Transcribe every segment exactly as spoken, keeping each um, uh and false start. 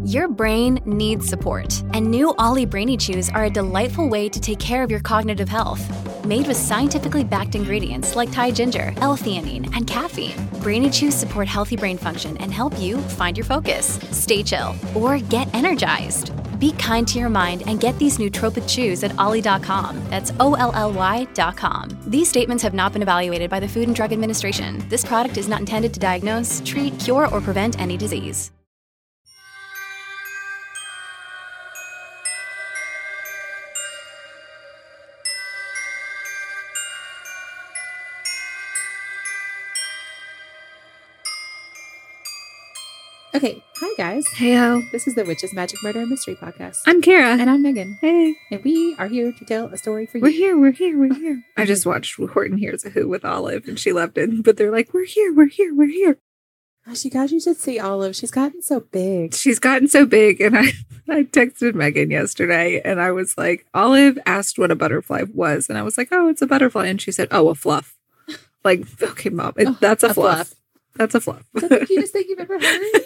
Your brain needs support, and new Ollie Brainy Chews are a delightful way to take care of your cognitive health. Made with scientifically backed ingredients like Thai ginger, L-theanine, and caffeine, Brainy Chews support healthy brain function and help you find your focus, stay chill, or get energized. Be kind to your mind and get these nootropic chews at ollie dot com. That's O L L Y dot com. These statements have not been evaluated by the Food and Drug Administration. This product is not intended to diagnose, treat, cure, or prevent any disease. Okay, hi guys. Heyo. This is the Witches, Magic, Murder, and Mystery Podcast. I'm Kara. And I'm Megan. Hey. And we are here to tell a story for you. We're here, we're here, we're here. I just watched Horton Hears a Who with Olive and she loved it. But they're like, we're here, we're here, we're here. Gosh, you guys, you should see Olive. She's gotten so big. She's gotten so big. And I, I texted Megan yesterday and I was like, Olive asked what a butterfly was. And I was like, oh, it's a butterfly. And she said, oh, a fluff. Like, okay, Mom, it, oh, that's a, a fluff. fluff. That's a fluff. That's the cutest thing you've ever heard.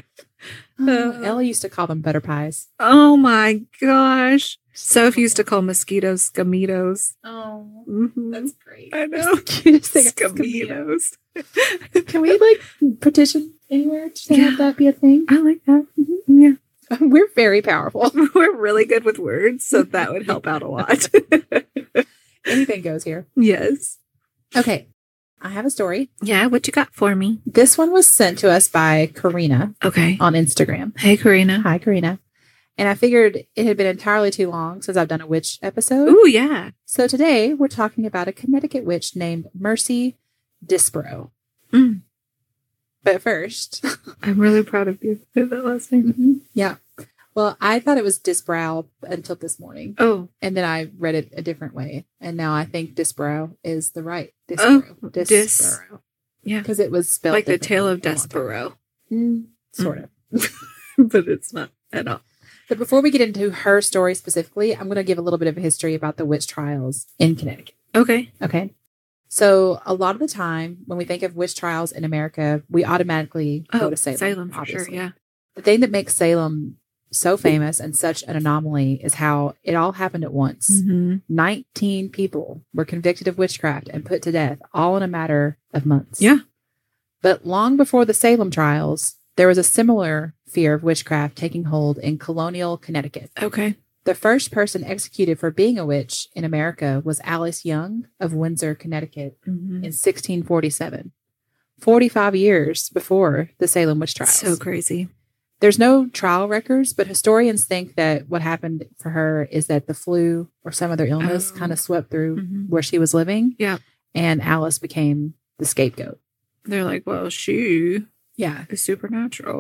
Oh, uh, Ella used to call them butter pies. Oh my gosh. Soph used to call mosquitoes scamitos. Oh, mm-hmm. That's great. I know. Cutest thing. Scamitos. Can we like petition anywhere to yeah. have that be a thing? I like that. Mm-hmm. Yeah. We're very powerful. We're really good with words, so that would help out a lot. Anything goes here. Yes. Okay. I have a story. Yeah, what you got for me? This one was sent to us by Karina. Okay. On Instagram. Hey, Karina. Hi, Karina. And I figured it had been entirely too long since I've done a witch episode. Ooh, yeah. So today we're talking about a Connecticut witch named Mercy Disbrow. Mm. But first... I'm really proud of you for that last name. Mm-hmm. Yeah. Well, I thought it was Disbrow until this morning. Oh. And then I read it a different way. And now I think Disbrow is the right Disbrow. Oh, Disbrow. Dis. Yeah. Because it was spelled like the Tale of Despereaux. Mm, sort mm. of. But it's not at all. But before we get into her story specifically, I'm going to give a little bit of a history about the witch trials in Connecticut. Okay. Okay. So a lot of the time when we think of witch trials in America, we automatically oh, go to Salem. Salem, for obviously. sure, yeah. The thing that makes Salem so famous and such an anomaly is how it all happened at once. Mm-hmm. nineteen people were convicted of witchcraft and put to death, all in a matter of months. Yeah. But long before the Salem trials, there was a similar fear of witchcraft taking hold in colonial Connecticut. Okay. The first person executed for being a witch in America was Alice Young of Windsor, Connecticut mm-hmm. in sixteen forty-seven, forty-five years before the Salem witch trials. So crazy. There's no trial records, but historians think that what happened for her is that the flu or some other illness oh. kind of swept through mm-hmm. where she was living. Yeah. And Alice became the scapegoat. They're like, well, she yeah. is supernatural.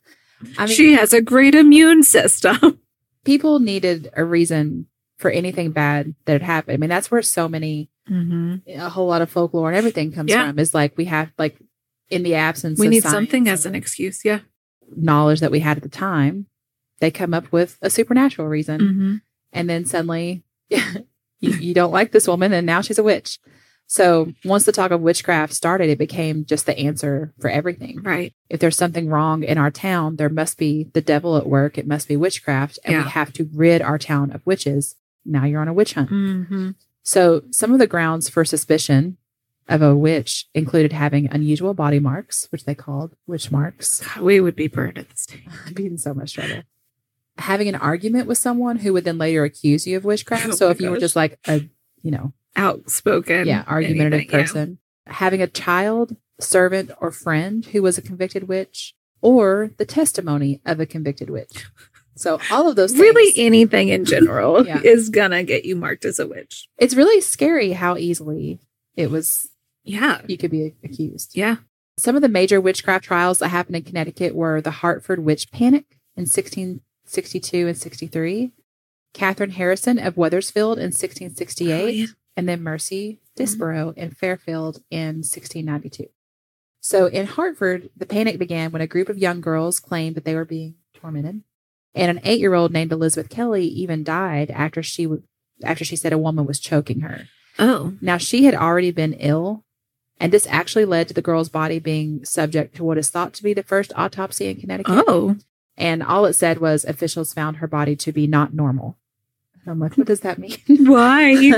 I mean, she has a great immune system. People needed a reason for anything bad that had happened. I mean, that's where so many, mm-hmm. a whole lot of folklore and everything comes yeah. from, is like we have, like, in the absence we of need something as an and excuse. Yeah. knowledge that we had at the time, they come up with a supernatural reason. Mm-hmm. And then suddenly you, you don't like this woman and now she's a witch. So once the talk of witchcraft started, it became just the answer for everything. Right. If there's something wrong in our town, there must be the devil at work. It must be witchcraft. And yeah. we have to rid our town of witches. Now you're on a witch hunt. Mm-hmm. So some of the grounds for suspicion of a witch included having unusual body marks, which they called witch marks. God, we would be burned at this stage. I'd be in so much trouble. Having an argument with someone who would then later accuse you of witchcraft. Oh so if gosh. you were just like a, you know, outspoken, yeah, argumentative anything, person, yeah. having a child, servant, or friend who was a convicted witch, or the testimony of a convicted witch. So all of those things. Really anything in general yeah. is gonna get you marked as a witch. It's really scary how easily it was. Yeah. You could be accused. Yeah. Some of the major witchcraft trials that happened in Connecticut were the Hartford Witch Panic in sixteen sixty-two and sixty-three, Catherine Harrison of Wethersfield in sixteen sixty-eight, oh, yeah. and then Mercy Disbrow mm-hmm. in Fairfield in sixteen ninety-two. So in Hartford, the panic began when a group of young girls claimed that they were being tormented. And an eight-year-old named Elizabeth Kelly even died after she w- after she said a woman was choking her. Oh. Now, she had already been ill, and this actually led to the girl's body being subject to what is thought to be the first autopsy in Connecticut. Oh. And all it said was officials found her body to be not normal. And I'm like, what does that mean? Why?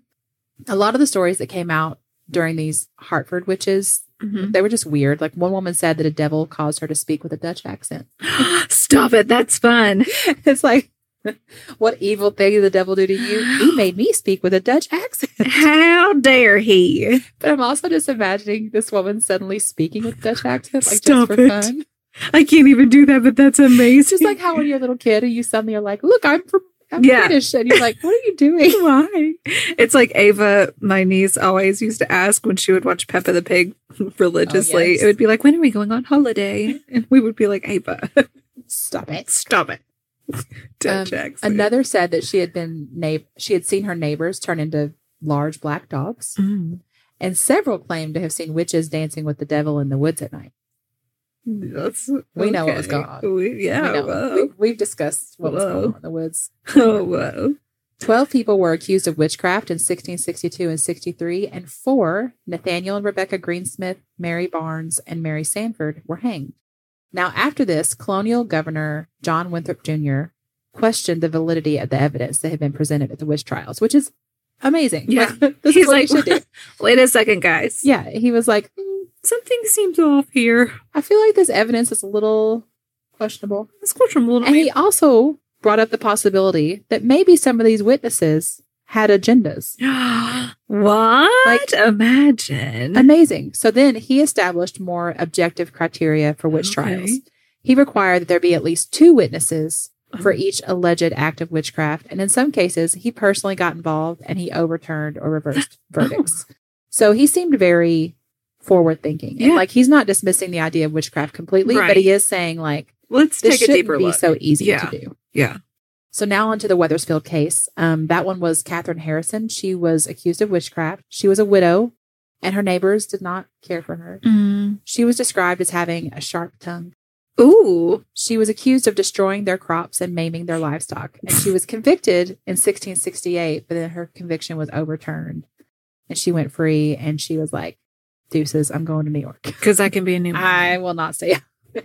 A lot of the stories that came out during these Hartford witches, mm-hmm. they were just weird. Like one woman said that a devil caused her to speak with a Dutch accent. Stop it. That's fun. It's like, what evil thing did the devil do to you? He made me speak with a Dutch accent. How dare he? But I'm also just imagining this woman suddenly speaking with a Dutch accent, like Stop just for it. fun. I can't even do that, but that's amazing. It's just like how when you're a little kid and you suddenly are like, look, I'm from I'm Yeah. British. And you're like, what are you doing? Why? It's like Ava, my niece, always used to ask when she would watch Peppa the Pig religiously. Oh, yes. It would be like, when are we going on holiday? And we would be like, Ava, Stop it. stop it. Um, Dutch accent. another said that she had been na- she had seen her neighbors turn into large black dogs, Mm. and several claimed to have seen witches dancing with the devil in the woods at night. That's, We know what okay. was going on. We, yeah. We know. Whoa. We, we've discussed what was Whoa. going on in the woods. Oh, whoa. Twelve people were accused of witchcraft in sixteen sixty-two and sixty-three, and four, Nathaniel and Rebecca Greensmith, Mary Barnes, and Mary Sanford, were hanged. Now, after this, colonial governor John Winthrop Junior questioned the validity of the evidence that had been presented at the witch trials, which is amazing. Yeah. Like, this He's is what like, you should do. wait a second, guys. Yeah, he was like, "Mm, Something seems off here. I feel like this evidence is a little questionable. It's questionable. to And me. he also brought up the possibility that maybe some of these witnesses had agendas. What? Like- Imagine. Amazing. So then he established more objective criteria for witch Okay. trials. He required that there be at least two witnesses for each alleged act of witchcraft. And in some cases, he personally got involved and he overturned or reversed verdicts. So he seemed very forward thinking. Yeah. Like he's not dismissing the idea of witchcraft completely, Right. but he is saying like, Let's this take a shouldn't deeper be look. so easy Yeah. to do. Yeah. So now onto the Wethersfield case. Um, that one was Catherine Harrison. She was accused of witchcraft. She was a widow, and her neighbors did not care for her. Mm. She was described as having a sharp tongue. Ooh. She was accused of destroying their crops and maiming their livestock. And she was convicted in sixteen sixty-eight, but then her conviction was overturned. And she went free, and she was like, deuces, I'm going to New York. Because I can be a new I will not stay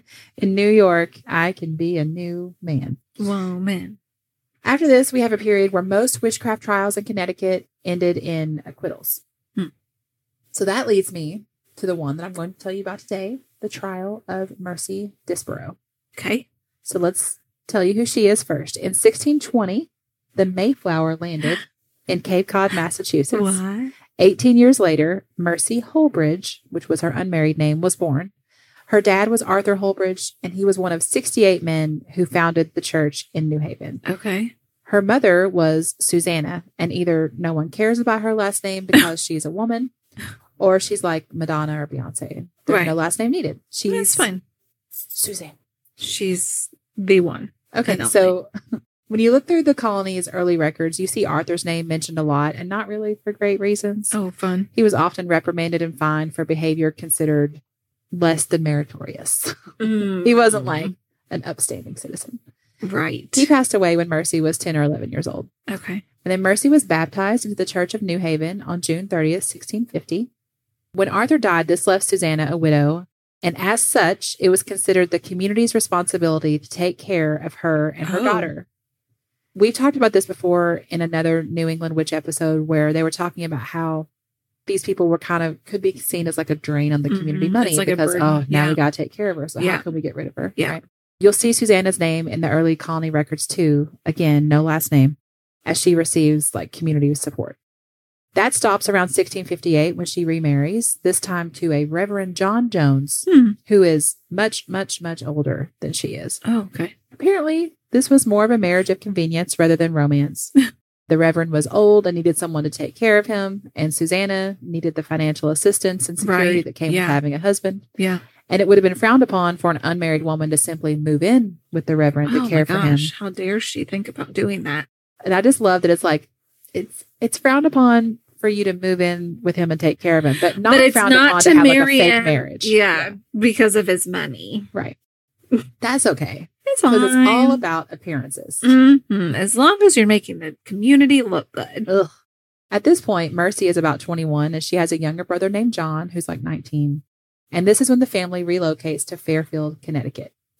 in New York. I can be a new man. Whoa, man. After this, we have a period where most witchcraft trials in Connecticut ended in acquittals. Hmm. So that leads me to the one that I'm going to tell you about today, the trial of Mercy Disborough. Okay. So let's tell you who she is first. In sixteen twenty, the Mayflower landed in Cape Cod, Massachusetts. What? eighteen years later, Mercy Holbridge, which was her unmarried name, was born. Her dad was Arthur Holbridge, and he was one of sixty-eight men who founded the church in New Haven. Okay. Her mother was Susanna, and either no one cares about her last name because she's a woman, or she's like Madonna or Beyonce. There's Right. no last name needed. She's That's fine. Suzanne. She's the one. Okay, And only. so when you look through the colony's early records, you see Arthur's name mentioned a lot, and not really for great reasons. Oh, fun. He was often reprimanded and fined for behavior considered less than meritorious. He wasn't like an upstanding citizen. Right. He passed away when Mercy was ten or eleven years old. Okay. And then Mercy was baptized into the Church of New Haven on June thirtieth, sixteen fifty. When Arthur died, this left Susanna a widow, and as such, it was considered the community's responsibility to take care of her and her Oh. daughter. We've talked about this before in another New England witch episode where they were talking about how these people were kind of, could be seen as like a drain on the community Mhm. money It's like a because, burden. oh, now Yeah. we got to take care of her. So Yeah. how can we get rid of her? Yeah. Right? You'll see Susanna's name in the early colony records too. Again, no last name, as she receives like community support. That stops around sixteen fifty-eight when she remarries, this time to a Reverend John Jones, Hmm. who is much, much, much older than she is. Oh, okay. Apparently, this was more of a marriage of convenience rather than romance. The Reverend was old and needed someone to take care of him, and Susanna needed the financial assistance and security Right. that came Yeah. with having a husband. Yeah. And it would have been frowned upon for an unmarried woman to simply move in with the Reverend to Oh care my for him. gosh. How dare she think about doing that? And I just love that it's like it's it's frowned upon for you to move in with him and take care of him, but not But it's frowned not upon to to have like a marry fake him. marriage. Yeah, because of his money. Right. That's okay. It's Because fine. it's all about appearances. Mhm. As long as you're making the community look good. Ugh. At this point, Mercy is about twenty-one and she has a younger brother named John who's like nineteen. And this is when the family relocates to Fairfield, Connecticut.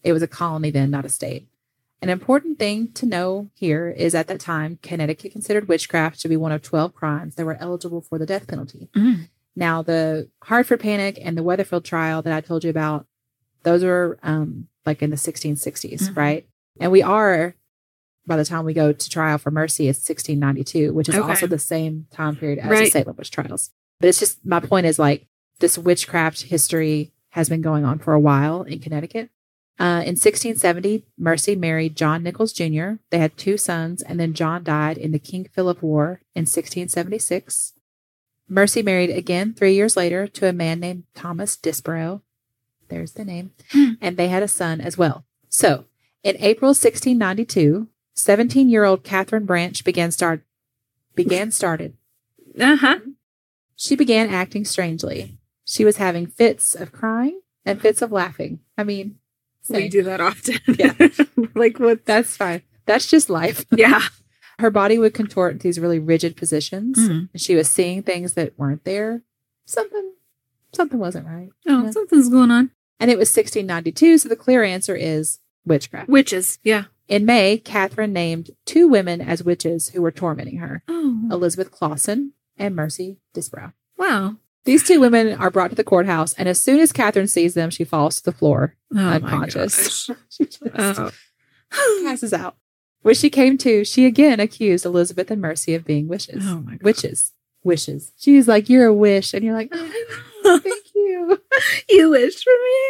It was a colony then, not a state. An important thing to know here is at that time, Connecticut considered witchcraft to be one of twelve crimes that were eligible for the death penalty. Mm. Now, the Hartford Panic and the Weatherfield trial that I told you about, those were um, like in the sixteen sixties, mm-hmm. right? And we are, by the time we go to trial for Mercy, it's sixteen ninety-two, which is okay. also the same time period as right. the Salem witch trials. But it's just, my point is like, this witchcraft history has been going on for a while in Connecticut. Uh, in sixteen seventy, Mercy married John Nichols Junior They had two sons, and then John died in the King Philip War in sixteen seventy-six. Mercy married again three years later to a man named Thomas Disbrow. There's the name. And they had a son as well. So, in April sixteen ninety-two, seventeen-year-old Catherine Branch began start began started. Uh-huh. She began acting strangely. She was having fits of crying and fits of laughing. I mean, we do that often. Yeah. Like what? That's fine. That's just life. Yeah. Her body would contort into these really rigid positions. Mm-hmm. And she was seeing things that weren't there. Something, something wasn't right. Oh, yeah. Something's going on. And it was sixteen ninety-two. So the clear answer is witchcraft. Witches. Yeah. In May, Catherine named two women as witches who were tormenting her. Oh. Elizabeth Clausen and Mercy Disbrow. Wow. These two women are brought to the courthouse, and as soon as Catherine sees them, she falls to the floor, oh unconscious. She just oh. passes out. When she came to, she again accused Elizabeth and Mercy of being witches. Oh my God. Witches. Wishes. She was like, "You're a wish," and you're like, "Oh, thank you. You wished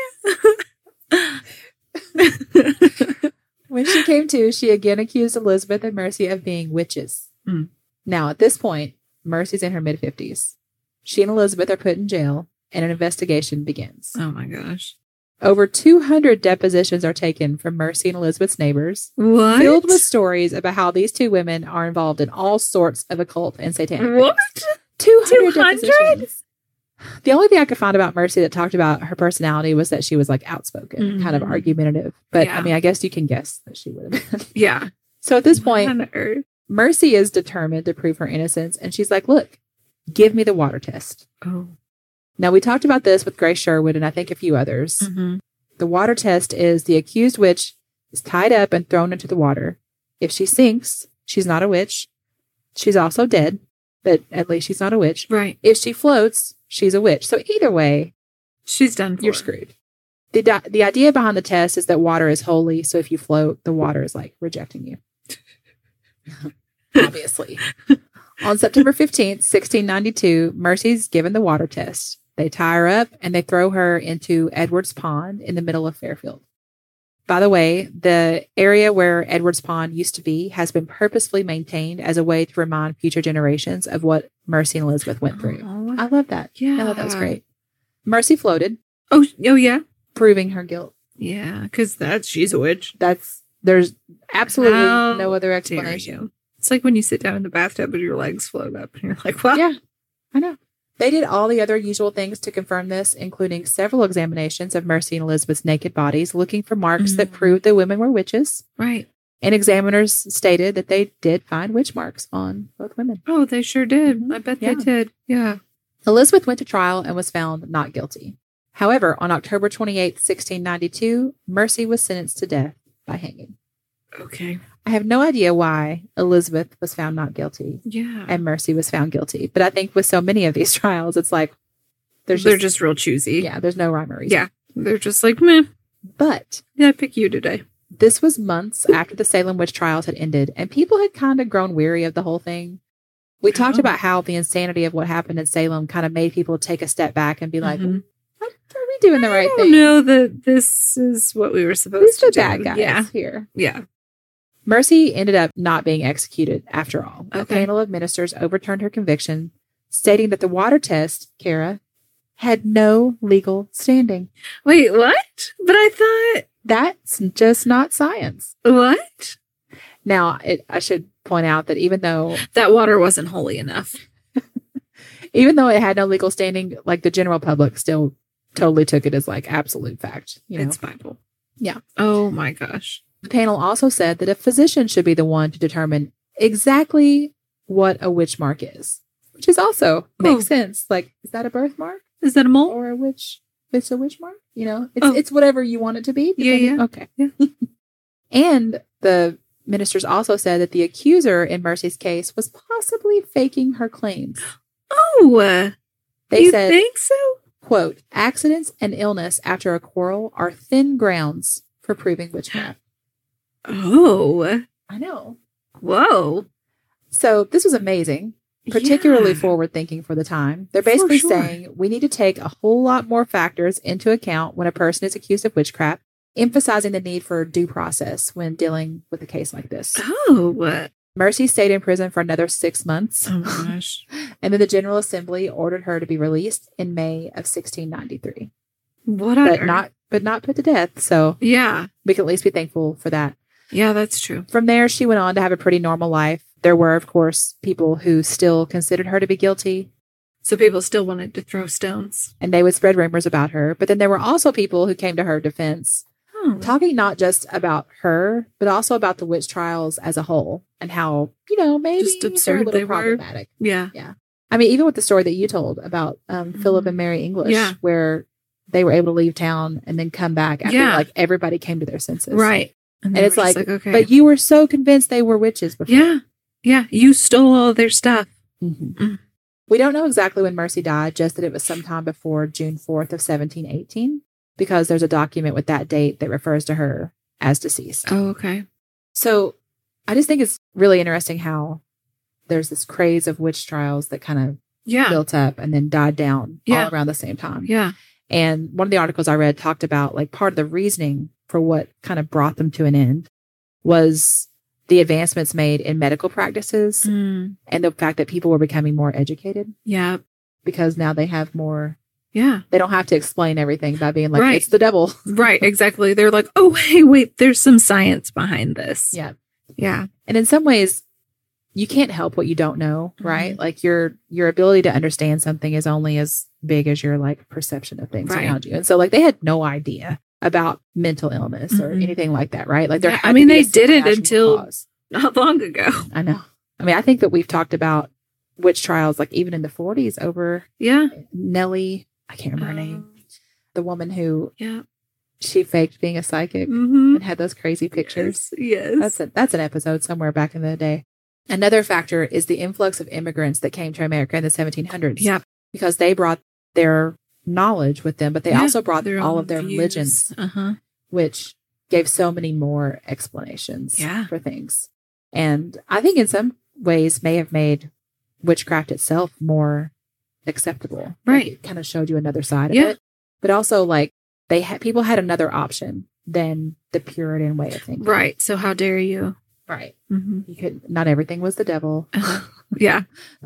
for me." When she came to, she again accused Elizabeth and Mercy of being witches. Mm. Now, at this point, Mercy's in her mid-fifties. She and Elizabeth are put in jail, and an investigation begins. Oh, my gosh. Over two hundred depositions are taken from Mercy and Elizabeth's neighbors. What? Filled with stories about how these two women are involved in all sorts of occult and satanic What? things. two hundred two hundred? depositions. The only thing I could find about Mercy that talked about her personality was that she was like outspoken, mm-hmm. kind of argumentative. But yeah. I mean, I guess you can guess that she would have been. Yeah. So at this point, on earth? Mercy is determined to prove her innocence. And she's like, look, give me the water test. Oh. Now, we talked about this with Grace Sherwood and I think a few others. Mm-hmm. The water test is the accused witch is tied up and thrown into the water. If she sinks, she's not a witch. She's also dead, but at least she's not a witch. Right. If she floats, she's a witch. So either way, she's done for. You're screwed. The, di- the idea behind the test is that water is holy. So if you float, the water is like rejecting you. Obviously. On September fifteenth, sixteen ninety-two, Mercy's given the water test. They tie her up and they throw her into Edwards Pond in the middle of Fairfield. By the way, the area where Edwards Pond used to be has been purposefully maintained as a way to remind future generations of what Mercy and Elizabeth went through. Oh, I love that. Yeah. I thought that was great. Mercy floated. Oh, oh yeah. Proving her guilt. Yeah, because that's, she's a witch. That's, there's absolutely How no other explanation. It's like when you sit down in the bathtub and your legs float up and you're like, well. Yeah, I know. They did all the other usual things to confirm this, including several examinations of Mercy and Elizabeth's naked bodies, looking for marks mm. that proved the women were witches. Right. And examiners stated that they did find witch marks on both women. Oh, they sure did. Mm-hmm. I bet yeah. they did. Yeah. Elizabeth went to trial and was found not guilty. However, on October twenty-eighth, sixteen ninety-two, Mercy was sentenced to death by hanging. Okay. I have no idea why Elizabeth was found not guilty. Yeah. And Mercy was found guilty. But I think with so many of these trials, it's like, there's they're just, just real choosy. Yeah, there's no rhyme or reason. Yeah. They're just like, meh. But yeah, I pick you today. This was months after the Salem witch trials had ended, and people had kind of grown weary of the whole thing. We talked oh. about how the insanity of what happened in Salem kind of made people take a step back and be like, mm-hmm. are we doing the right I thing? know that this is what we were supposed These to are do. bad guys yeah. here. Yeah. Mercy ended up not being executed after all. Okay. A panel of ministers overturned her conviction, stating that the water test, Kara, had no legal standing. Wait, what? But I thought... That's just not science. What? Now, it, I should point out that even though... That water wasn't holy enough. Even though it had no legal standing, like the general public still totally took it as like absolute fact. You know? It's Bible. Yeah. Oh my gosh. The panel also said that a physician should be the one to determine exactly what a witch mark is, which is also cool. makes sense. Like, is that a birthmark? Is that a mole? Or a witch it's a witch mark. You know, it's Oh. it's whatever you want it to be. Yeah, depending- yeah. Okay. Yeah. And the ministers also said that the accuser in Mercy's case was possibly faking her claims. Oh, uh, They you said, think so? quote, accidents and illness after a quarrel are thin grounds for proving witchcraft. Oh, I know. whoa. So this was amazing, particularly Yeah. forward thinking for the time. They're For basically sure. saying we need to take a whole lot more factors into account when a person is accused of witchcraft, emphasizing the need for due process when dealing with a case like this. Oh, uh, Mercy stayed in prison for another six months, oh my gosh. and then the General Assembly ordered her to be released in May of sixteen ninety-three, What but on not but not put to death. So Yeah. we can at least be thankful for that. Yeah, that's true. From there, she went on to have a pretty normal life. There were, of course, people who still considered her to be guilty, So people still wanted to throw stones. and they would spread rumors about her. But then there were also people who came to her defense, Oh, talking not just about her, but also about the witch trials as a whole and how, you know, maybe Just they're a absurd little they were. problematic. yeah. I mean, even with the story that you told about um, Philip and Mary English, Yeah. where they were able to leave town and then come back after Yeah. like everybody came to their senses. Right. And they it's were just like, okay. but you were so convinced they were witches before. yeah. Yeah. You stole all their stuff. Mhm. Mm. We don't know exactly when Mercy died, just that it was sometime before June fourth of seventeen eighteen, because there's a document with that date that refers to her as deceased. Oh, okay. So I just think it's really interesting how there's this craze of witch trials that kind of Yeah. built up and then died down Yeah. all around the same time. Yeah. And one of the articles I read talked about like part of the reasoning for what kind of brought them to an end was the advancements made in medical practices Mm. and the fact that people were becoming more educated Yeah. because now they have more, Yeah. they don't have to explain everything by being like, Right. it's the devil. Right. Exactly. They're like, oh, hey, wait, there's some science behind this. Yeah. Yeah. And in some ways, you can't help what you don't know, right? Mhm. Like your your ability to understand something is only as big as your like perception of things Right. around you. And so like they had no idea about mental illness or Mhm. anything like that, right? Like there Yeah, had I to mean, be a they didn't supernatural until- cause. Not long ago. I know. I mean, I think that we've talked about witch trials like even in the forties over Yeah. Nellie, I can't remember her name, Um, the woman who Yeah. she faked being a psychic Mm-hmm. and had those crazy pictures. Yes. That's a, that's an episode somewhere back in the day. Another factor is the influx of immigrants that came to America in the seventeen hundreds. Yeah. Because they brought their knowledge with them, but they Yeah, also brought their all own of their views. religions, Uh-huh. which gave so many more explanations Yeah. for things. And I think in some ways may have made witchcraft itself more acceptable. Like, Right. it kind of showed you another side Yeah. of it. But also like they had people had another option than the Puritan way of thinking. Right. So how dare you? Right. Mm-hmm. You could not everything was the devil. Yeah.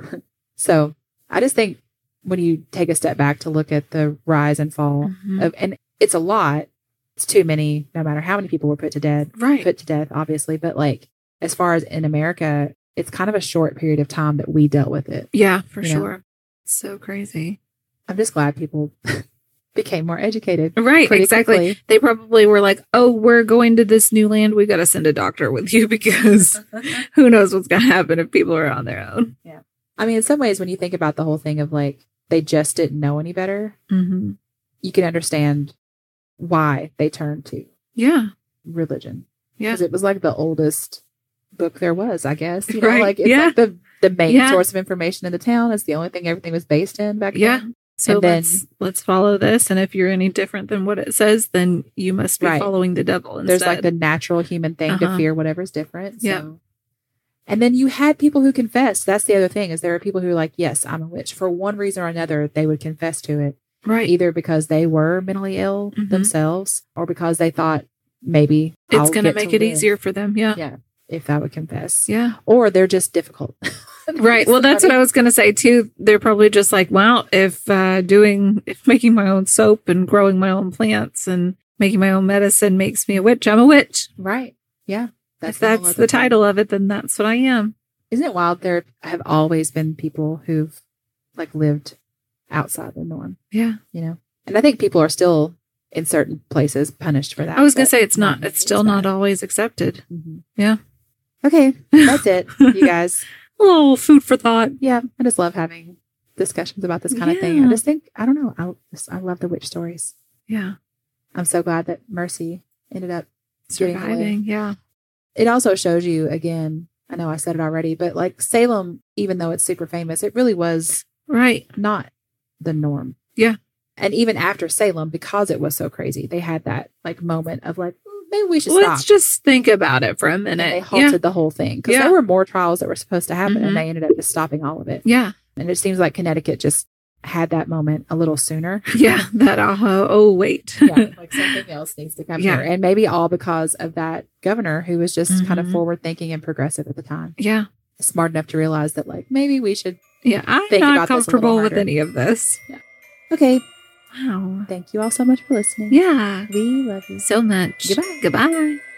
So I just think when you take a step back to look at the rise and fall Mhm. of, and it's a lot, it's too many, no matter how many people were put to death, Right. put to death, obviously. But like, as far as in America, it's kind of a short period of time that we dealt with it. Yeah, for You know? sure. So crazy. I'm just glad people became more educated. Right. pretty Exactly. quickly. They probably were like, oh, we're going to this new land. We got to send a doctor with you because who knows what's going to happen if people are on their own. I mean, in some ways, when you think about the whole thing of like, they just didn't know any better, Mm-hmm. you can understand why they turned to Yeah. religion. Yeah. Because it was like the oldest book there was, I guess. You know, Right. like it's Yeah. like the, the main Yeah. source of information in the town. It's the only thing everything was based in back Yeah. then. So And then- let's let's follow this. And if you're any different than what it says, then you must be Right. following the devil instead. There's like the natural human thing to Uh-huh. fear whatever's different. So. Yeah. And then you had people who confessed. That's the other thing is there are people who are like, yes, I'm a witch. For one reason or another, they would confess to it, right. either because they were mentally ill Mhm. themselves or because they thought maybe It's I'll going to get make it live. easier for them. Yeah. Yeah, if I would confess. Yeah. Or they're just difficult. Right. Well, that's what I was going to say too. They're probably just like, well, if uh, doing, if making my own soap and growing my own plants and making my own medicine makes me a witch, I'm a witch. Right. Yeah. if a whole that's other the thing. title of it, then that's what I am. Isn't it wild? There have always been people who've like lived outside the norm, Yeah. you know? And I think people are still in certain places punished for that. I was going to but say it's not, many it's still is not that. always accepted. Mhm. Yeah. Okay. That's it, you guys. A little food for thought. Yeah. I just love having discussions about this kind of thing. Yeah. I just think, I don't know. I just, I love the witch stories. Yeah. I'm so glad that Mercy ended up getting away. Surviving. Yeah. It also shows you, again, I know I said it already, but like Salem, even though it's super famous, it really was Right. not the norm. Yeah. And even after Salem, because it was so crazy, they had that like moment of like, "Mm, maybe we should Let's stop. just think about it for a And minute. they halted Yeah. the whole thing because Yeah. there were more trials that were supposed to happen Mhm. and they ended up just stopping all of it. Yeah. And it seems like Connecticut just had that moment a little sooner. Yeah. That, uh, oh, wait. Yeah, like something else needs to come Yeah. here. And maybe all because of that governor who was just kind of Mhm. forward thinking and progressive at the time. Yeah. Smart enough to realize that like maybe we should. Yeah. I'm Think not about this a little comfortable with harder. any of this. Okay. Wow. Thank you all so much for listening. Yeah. We love you. So much. Goodbye. Goodbye.